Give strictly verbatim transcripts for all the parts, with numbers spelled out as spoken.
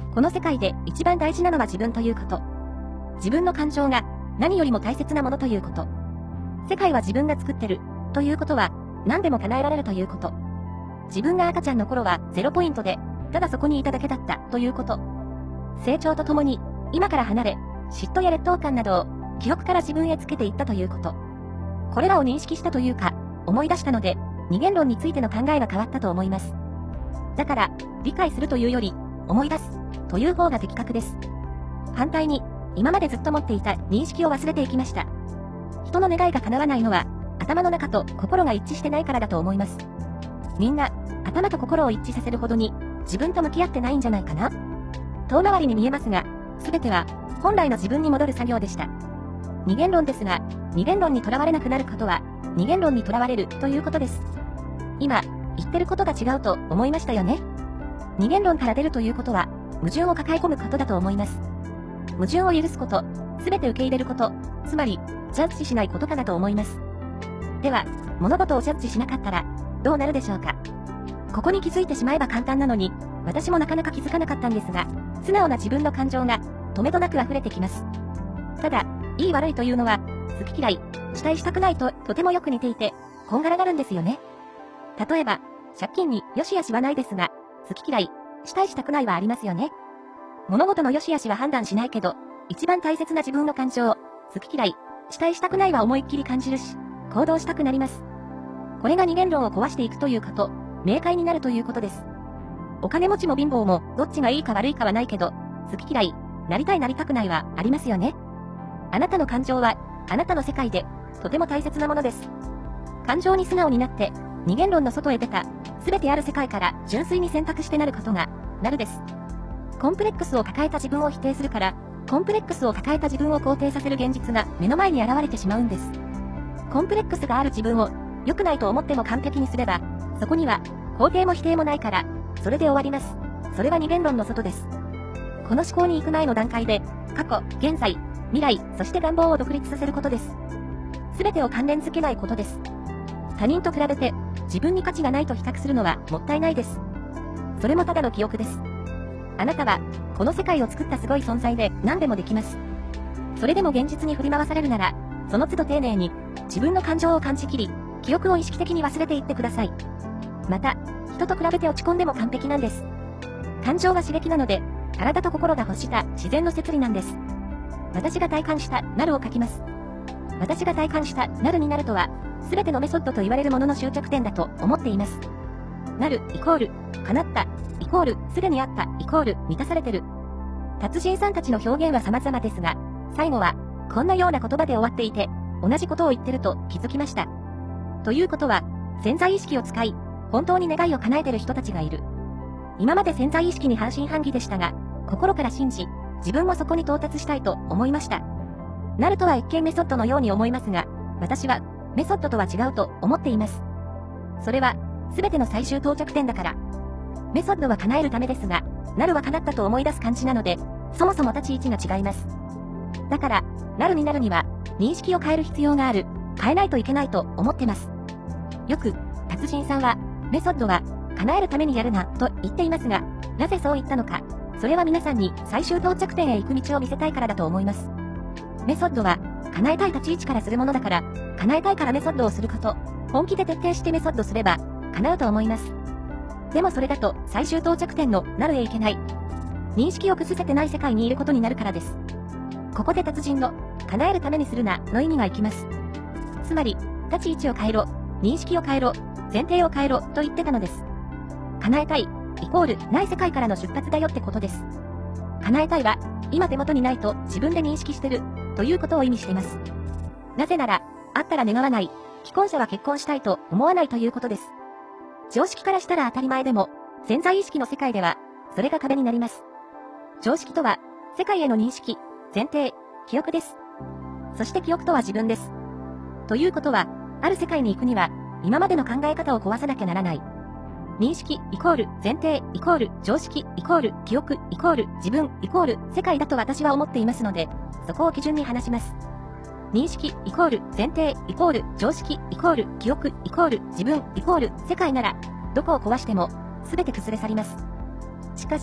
この世界で一番大事なのは自分ということ。自分の感情が何よりも大切なものということ。世界は自分が作ってるということは何でも叶えられるということ。自分が赤ちゃんの頃はゼロポイントでただそこにいただけだったということ。成長とともに今から離れ嫉妬や劣等感などを記憶から自分へつけていったということ。これらを認識したというか思い出したので二元論についての考えが変わったと思います。だから理解するというより思い出すという方が的確です。反対に今までずっと持っていた認識を忘れていきました。人の願いが叶わないのは頭の中と心が一致してないからだと思います。みんな頭と心を一致させるほどに自分と向き合ってないんじゃないかな。遠回りに見えますが、すべては本来の自分に戻る作業でした。二元論ですが、二元論にとらわれなくなることは二元論にとらわれるということです。今言ってることが違うと思いましたよね。二元論から出るということは矛盾を抱え込むことだと思います。矛盾を許すこと、すべて受け入れること、つまりジャッジしないことかなと思います。では、物事をジャッジしなかったらどうなるでしょうか。ここに気づいてしまえば簡単なのに、私もなかなか気づかなかったんですが、素直な自分の感情が止めどなく溢れてきます。ただ、いい悪いというのは、好き嫌い、期待したくないととてもよく似ていて、こんがらがるんですよね。例えば、借金に良し悪しはないですが、好き嫌い、したいしたくないはありますよね。物事の良し悪しは判断しないけど、一番大切な自分の感情、好き嫌い、したいしたくないは思いっきり感じるし、行動したくなります。これが二元論を壊していくというかと、明快になるということです。お金持ちも貧乏もどっちがいいか悪いかはないけど、好き嫌い、なりたいなりたくないはありますよね。あなたの感情は、あなたの世界で、とても大切なものです。感情に素直になって、二元論の外へ出た、すべてある世界から純粋に選択してなることが、なるです。コンプレックスを抱えた自分を否定するから、コンプレックスを抱えた自分を肯定させる現実が目の前に現れてしまうんです。コンプレックスがある自分を、良くないと思っても完璧にすれば、そこには、肯定も否定もないから、それで終わります。それは二元論の外です。この思考に行く前の段階で、過去、現在、未来、そして願望を独立させることです。すべてを関連づけないことです。他人と比べて、自分に価値がないと比較するのはもったいないです。それもただの記憶です。あなたは、この世界を作ったすごい存在で何でもできます。それでも現実に振り回されるなら、その都度丁寧に、自分の感情を感じきり、記憶を意識的に忘れていってください。また、人と比べて落ち込んでも完璧なんです。感情が刺激なので、体と心が欲した自然の摂理なんです。私が体感したなるを書きます。私が体感したなるになるとは、すべてのメソッドと言われるものの終着点だと思っています。なるイコール、叶った、イコール、すでにあった、イコール、満たされてる。達人さんたちの表現は様々ですが、最後は、こんなような言葉で終わっていて、同じことを言ってると気づきました。ということは、潜在意識を使い、本当に願いを叶えてる人たちがいる。今まで潜在意識に半信半疑でしたが、心から信じ、自分もそこに到達したいと思いました。なるとは一見メソッドのように思いますが、私はメソッドとは違うと思っています。それは、すべての最終到着点だから。メソッドは叶えるためですが、なるは叶ったと思い出す感じなので、そもそも立ち位置が違います。だから、なるになるには、認識を変える必要がある、変えないといけないと思ってます。よく、達人さんは、メソッドは、叶えるためにやるな、と言っていますが、なぜそう言ったのか、それは皆さんに最終到着点へ行く道を見せたいからだと思います。メソッドは、叶えたい立ち位置からするものだから、叶えたいからメソッドをすること、本気で徹底してメソッドすれば、叶うと思います。でもそれだと、最終到着点の、なるへ行けない。認識を崩せてない世界にいることになるからです。ここで達人の、叶えるためにするな、の意味がいきます。つまり、立ち位置を変えろ、認識を変えろ、前提を変えろ、と言ってたのです。叶えたい、イコール、ない世界からの出発だよってことです。叶えたいは、今手元にないと自分で認識してる、ということを意味しています。なぜなら、あったら願わない、既婚者は結婚したいと思わないということです。常識からしたら当たり前でも、潜在意識の世界では、それが壁になります。常識とは、世界への認識、前提、記憶です。そして記憶とは自分です。ということは、ある世界に行くには、今までの考え方を壊さなきゃならない。認識イコール前提イコール常識イコール記憶イコール自分イコール世界だと私は思っていますので、そこを基準に話します。認識イコール前提イコール常識イコール記憶イコール自分イコール世界なら、どこを壊しても全て崩れ去ります。しかし、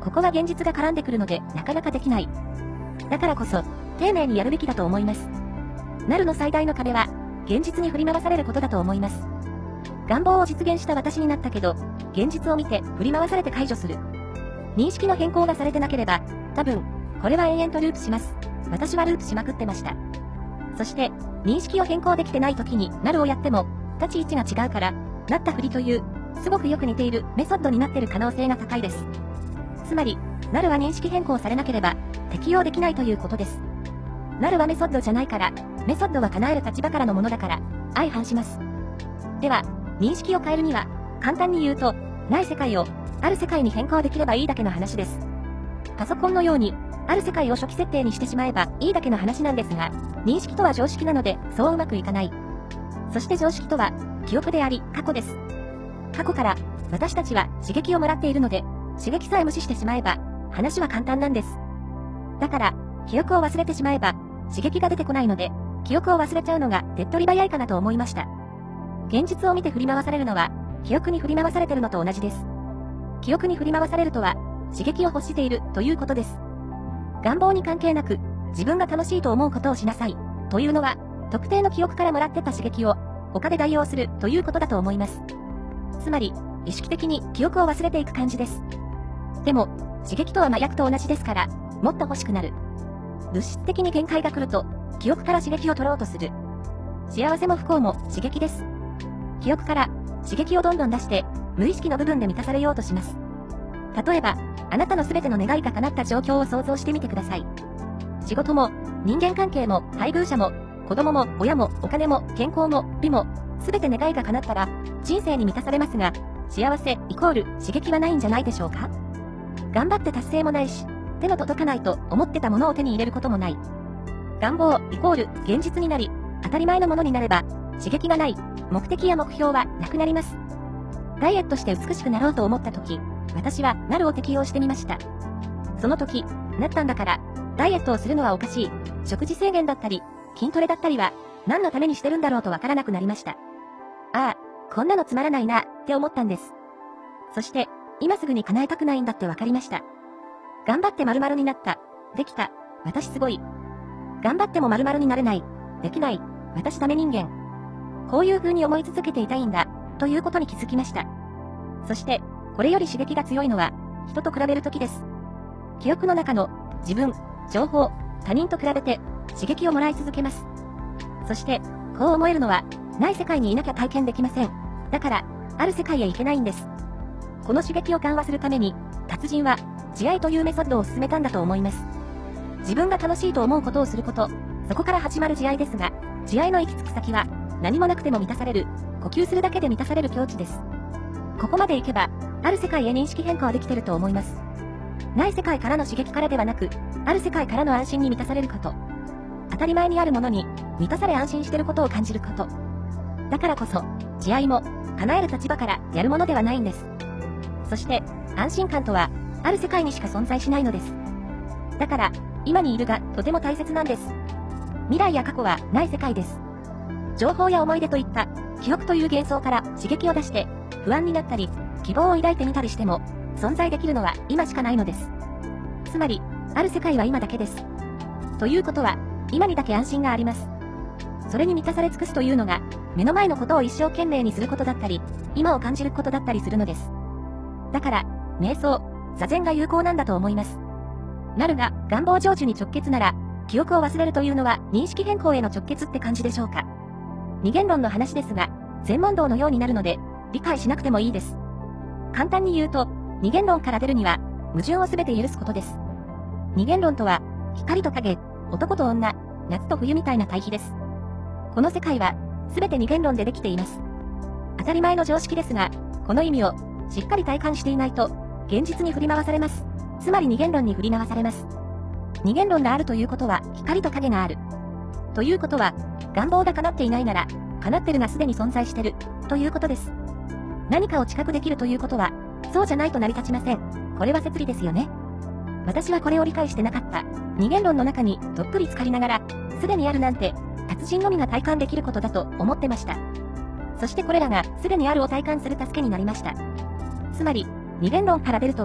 ここは現実が絡んでくるのでなかなかできない。だからこそ、丁寧にやるべきだと思います。なるの最大の壁は、現実に振り回されることだと思います。願望を実現した私になったけど、現実を見て振り回されて解除する。認識の変更がされてなければ、多分、これは延々とループします。私はループしまくってました。そして、認識を変更できてない時になるをやっても、立ち位置が違うから、なったふりという、すごくよく似ているメソッドになっている可能性が高いです。つまり、なるは認識変更されなければ、適用できないということです。なるはメソッドじゃないから、メソッドは叶える立場からのものだから、相反します。では、認識を変えるには、簡単に言うと、ない世界を、ある世界に変更できればいいだけの話です。パソコンのように、ある世界を初期設定にしてしまえばいいだけの話なんですが、認識とは常識なので、そううまくいかない。そして常識とは、記憶であり、過去です。過去から、私たちは刺激をもらっているので、刺激さえ無視してしまえば、話は簡単なんです。だから、記憶を忘れてしまえば、刺激が出てこないので、記憶を忘れちゃうのが手っ取り早いかなと思いました。現実を見て振り回されるのは、記憶に振り回されてるのと同じです。記憶に振り回されるとは、刺激を欲しているということです。願望に関係なく、自分が楽しいと思うことをしなさい、というのは、特定の記憶からもらってた刺激を、他で代用するということだと思います。つまり、意識的に記憶を忘れていく感じです。でも、刺激とは麻薬と同じですから、もっと欲しくなる。物質的に限界が来ると、記憶から刺激を取ろうとする。幸せも不幸も刺激です。記憶から刺激をどんどん出して、無意識の部分で満たされようとします。例えば、あなたの全ての願いが叶った状況を想像してみてください。仕事も、人間関係も、配偶者も、子供も、親も、お金も、健康も、美も、全て願いが叶ったら、人生に満たされますが、幸せイコール刺激はないんじゃないでしょうか？頑張って達成もないし、手の届かないと思ってたものを手に入れることもない。願望イコール現実になり、当たり前のものになれば、刺激がない、目的や目標はなくなります。ダイエットして美しくなろうと思った時、私はなるを適用してみました。その時、なったんだから、ダイエットをするのはおかしい、食事制限だったり、筋トレだったりは、何のためにしてるんだろうとわからなくなりました。ああ、こんなのつまらないな、って思ったんです。そして、今すぐに叶えたくないんだってわかりました。頑張って〇〇になった、できた、私すごい。頑張っても〇〇になれない、できない、私ダメ人間。こういう風に思い続けていたいんだ、ということに気づきました。そして、これより刺激が強いのは、人と比べるときです。記憶の中の、自分、情報、他人と比べて、刺激をもらい続けます。そして、こう思えるのは、ない世界にいなきゃ体験できません。だから、ある世界へ行けないんです。この刺激を緩和するために、達人は、慈愛というメソッドを進めたんだと思います。自分が楽しいと思うことをすること、そこから始まる慈愛ですが、慈愛の行き着く先は、何もなくても満たされる、呼吸するだけで満たされる境地です。ここまで行けば、ある世界へ認識変化はできていると思います。ない世界からの刺激からではなく、ある世界からの安心に満たされること。当たり前にあるものに、満たされ安心していることを感じること。だからこそ、慈愛も、叶える立場からやるものではないんです。そして、安心感とは、ある世界にしか存在しないのです。だから、今にいるがとても大切なんです。未来や過去はない世界です。情報や思い出といった記憶という幻想から刺激を出して不安になったり希望を抱いてみたりしても存在できるのは今しかないのです。つまり、ある世界は今だけです。ということは、今にだけ安心があります。それに満たされ尽くすというのが目の前のことを一生懸命にすることだったり、今を感じることだったりするのです。だから、瞑想、座禅が有効なんだと思います。なるが願望成就に直結なら、記憶を忘れるというのは認識変更への直結って感じでしょうか。二元論の話ですが、全問答のようになるので、理解しなくてもいいです。簡単に言うと、二元論から出るには、矛盾をすべて許すことです。二元論とは、光と影、男と女、夏と冬みたいな対比です。この世界は、すべて二元論でできています。当たり前の常識ですが、この意味を、しっかり体感していないと、現実に振り回されます。つまり二元論に振り回されます。二元論があるということは、光と影がある。ということは、願望が叶っていないなら、叶ってるがすでに存在してる、ということです。何かを知覚できるということは、そうじゃないと成り立ちません。これは摂理ですよね。私はこれを理解してなかった。二元論の中にどっぷり浸かりながら、すでにあるなんて、達人のみが体感できることだと思ってました。そしてこれらがすでにあるを体感する助けになりました。つまり、二元論から出るとは、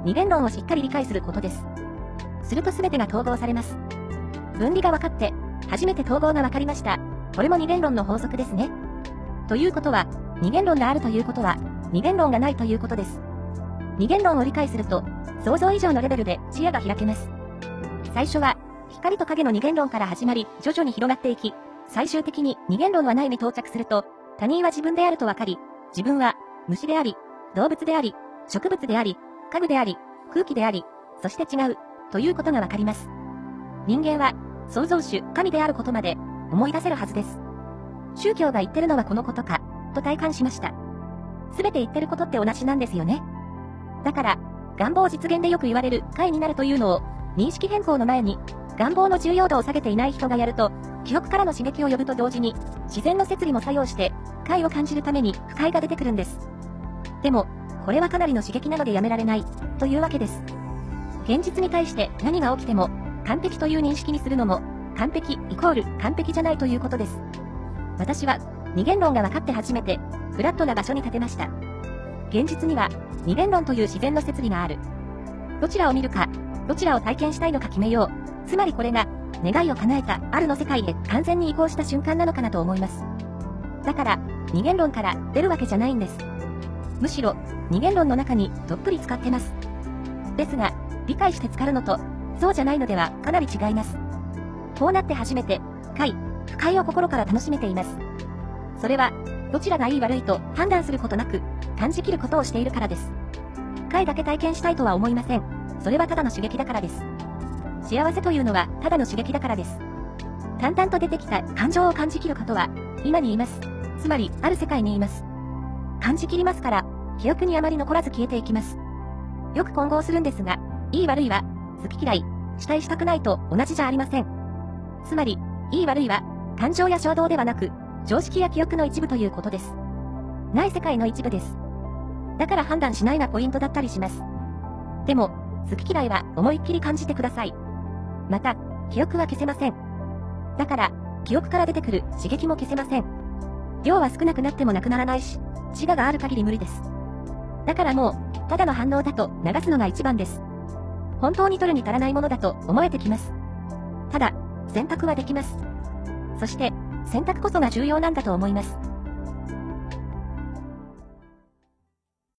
二元論をしっかり理解することです。すると全てが統合されます。分離が分かって、初めて統合が分かりました。これも二元論の法則ですね。ということは、二元論があるということは、二元論がないということです。二元論を理解すると、想像以上のレベルで視野が開けます。最初は、光と影の二元論から始まり、徐々に広がっていき、最終的に二元論はないに到着すると、他人は自分であると分かり、自分は虫であり、動物であり、植物であり、家具であり、空気であり、そして違う、ということが分かります。人間は、創造主、神であることまで、思い出せるはずです。宗教が言ってるのはこのことか、と体感しました。すべて言ってることって同じなんですよね。だから、願望実現でよく言われる解になるというのを、認識変更の前に、願望の重要度を下げていない人がやると、記憶からの刺激を呼ぶと同時に、自然の摂理も作用して、解を感じるために不快が出てくるんです。でも、これはかなりの刺激なのでやめられない、というわけです。現実に対して何が起きても、完璧という認識にするのも、完璧イコール完璧じゃないということです。私は、二元論が分かって初めて、フラットな場所に立てました。現実には、二元論という自然の摂理がある。どちらを見るか、どちらを体験したいのか決めよう。つまりこれが、願いを叶えた、あるの世界へ完全に移行した瞬間なのかなと思います。だから、二元論から出るわけじゃないんです。むしろ、二元論の中にどっぷり使ってます。ですが、理解して浸かるのと、そうじゃないのではかなり違います。こうなって初めて、快、不快を心から楽しめています。それは、どちらがいい悪いと判断することなく、感じきることをしているからです。快だけ体験したいとは思いません。それはただの刺激だからです。幸せというのはただの刺激だからです。淡々と出てきた感情を感じきることは、今にいます。つまり、ある世界にいます。感じきりますから、記憶にあまり残らず消えていきます。よく混合するんですが、いい悪いは、好き嫌い、したいしたくないと同じじゃありません。つまり、いい悪いは、感情や衝動ではなく、常識や記憶の一部ということです。ない世界の一部です。だから判断しないがポイントだったりします。でも、好き嫌いは思いっきり感じてください。また、記憶は消せません。だから、記憶から出てくる刺激も消せません。量は少なくなってもなくならないし、自我がある限り無理です。だからもう、ただの反応だと流すのが一番です。本当に取るに足らないものだと思えてきます。ただ、選択はできます。そして、選択こそが重要なんだと思います。